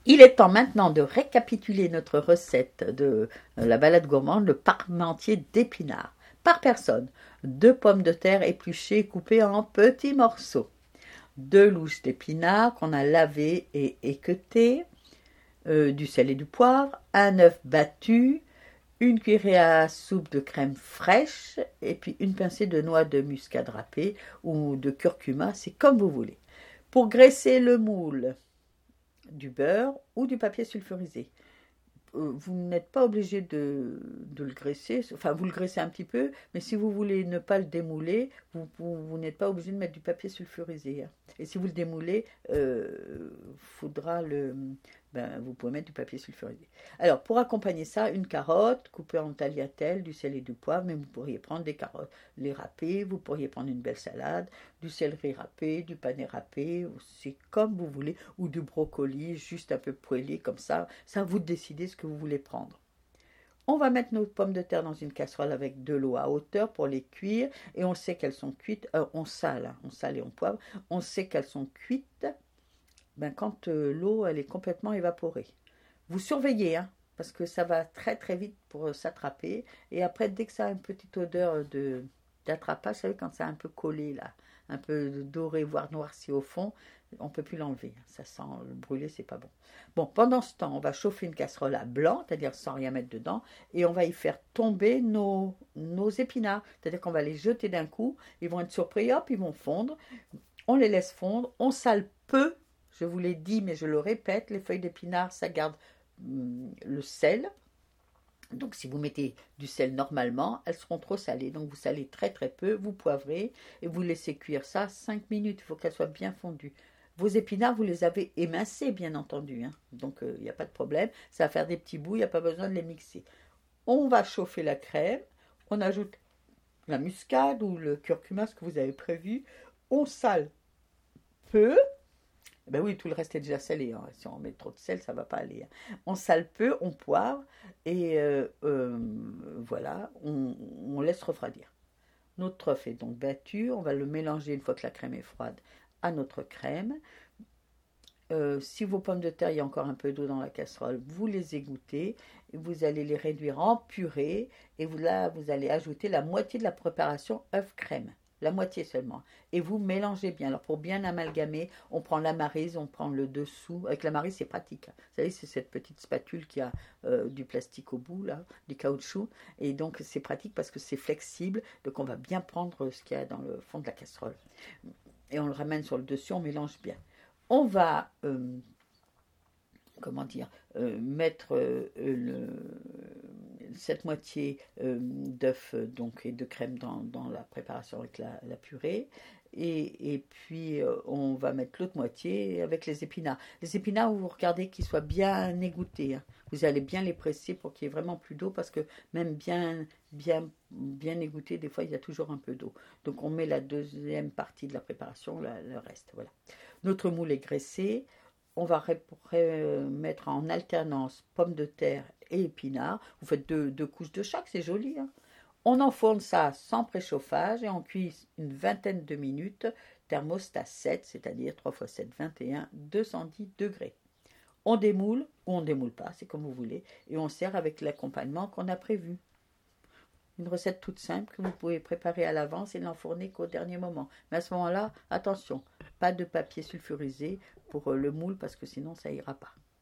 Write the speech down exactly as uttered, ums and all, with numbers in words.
Il est temps maintenant de récapituler notre recette de euh, la balade gourmande, le parmentier d'épinards. Par personne, deux pommes de terre épluchées coupées en petits morceaux, deux louches d'épinards qu'on a lavées et équeutées, euh, du sel et du poivre, un œuf battu, une cuillerée à soupe de crème fraîche et puis une pincée de noix de muscade râpée ou de curcuma, c'est comme vous voulez. Pour graisser le moule, du beurre ou du papier sulfurisé. Euh, Vous n'êtes pas obligé de, de le graisser, enfin vous le graissez un petit peu, mais si vous voulez ne pas le démouler, vous, vous, vous n'êtes pas obligé de mettre du papier sulfurisé. Hein. Et si vous le démoulez, euh, faudra le, ben, vous pouvez mettre du papier sulfurisé. Alors pour accompagner ça, une carotte coupée en tagliatelle, du sel et du poivre, mais vous pourriez prendre des carottes, les râper, vous pourriez prendre une belle salade, du céleri râpé, du panais râpé, c'est comme vous voulez, ou du brocoli juste un peu poêlé comme ça, ça vous décidez ce que vous voulez prendre. On va mettre nos pommes de terre dans une casserole avec de l'eau à hauteur pour les cuire et on sait qu'elles sont cuites, euh, on sale, hein, on sale et on poivre, on sait qu'elles sont cuites ben, quand euh, l'eau elle est complètement évaporée. Vous surveillez, hein, parce que ça va très très vite pour euh, s'attraper et après dès que ça a une petite odeur de d'attrapage, vous savez quand c'est un peu collé là, un peu doré voire noirci au fond, on ne peut plus l'enlever, ça sent le brûlé, c'est pas bon. Bon, pendant ce temps, on va chauffer une casserole à blanc, c'est-à-dire sans rien mettre dedans, et on va y faire tomber nos, nos épinards, c'est-à-dire qu'on va les jeter d'un coup, ils vont être surpris, hop, ils vont fondre, on les laisse fondre, on sale peu, je vous l'ai dit, mais je le répète, les feuilles d'épinards, ça garde hum, le sel, donc si vous mettez du sel normalement, elles seront trop salées. Donc vous salez très très peu, vous poivrez et vous laissez cuire ça cinq minutes. Il faut qu'elles soient bien fondues. Vos épinards, vous les avez émincés bien entendu. Hein. Donc il euh, n'y a pas de problème. Ça va faire des petits bouts, il n'y a pas besoin de les mixer. On va chauffer la crème. On ajoute la muscade ou le curcuma, ce que vous avez prévu. On sale peu. Ben oui, tout le reste est déjà salé. Hein. Si on met trop de sel, ça ne va pas aller. Hein. On sale peu, on poivre et euh, euh, voilà, on, on laisse refroidir. Notre œuf est donc battu. On va le mélanger une fois que la crème est froide à notre crème. Euh, si vos pommes de terre, il y a encore un peu d'eau dans la casserole, vous les égouttez. Vous allez les réduire en purée et vous, là, vous allez ajouter la moitié de la préparation œuf crème. La moitié seulement. Et vous mélangez bien. Alors pour bien amalgamer, on prend la maryse, on prend le dessous. Avec la maryse, c'est pratique. Vous savez, c'est cette petite spatule qui a euh, du plastique au bout, là, du caoutchouc. Et donc c'est pratique parce que c'est flexible. Donc on va bien prendre ce qu'il y a dans le fond de la casserole. Et on le ramène sur le dessus, on mélange bien. On va, euh, comment dire, euh, mettre euh, le, cette moitié euh, d'œuf donc, et de crème dans, dans la préparation avec la, la purée. Et, et puis euh, on va mettre l'autre moitié avec les épinards. Les épinards, vous regardez qu'ils soient bien égouttés. Hein. Vous allez bien les presser pour qu'il y ait vraiment plus d'eau parce que même bien, bien, bien égouttés, des fois il y a toujours un peu d'eau. Donc on met la deuxième partie de la préparation, la, le reste. Voilà. Notre moule est graissé. On va mettre en alternance pommes de terre et épinards. Vous faites deux, deux couches de chaque, c'est joli. Hein. On enfourne ça sans préchauffage et on cuit une vingtaine de minutes, thermostat sept, c'est-à-dire trois fois sept, vingt et un, deux cent dix degrés. On démoule ou on ne démoule pas, c'est comme vous voulez, et on sert avec l'accompagnement qu'on a prévu. Une recette toute simple que vous pouvez préparer à l'avance et l'enfourner qu'au dernier moment. Mais à ce moment-là, attention, pas de papier sulfurisé pour le moule parce que sinon ça ira pas.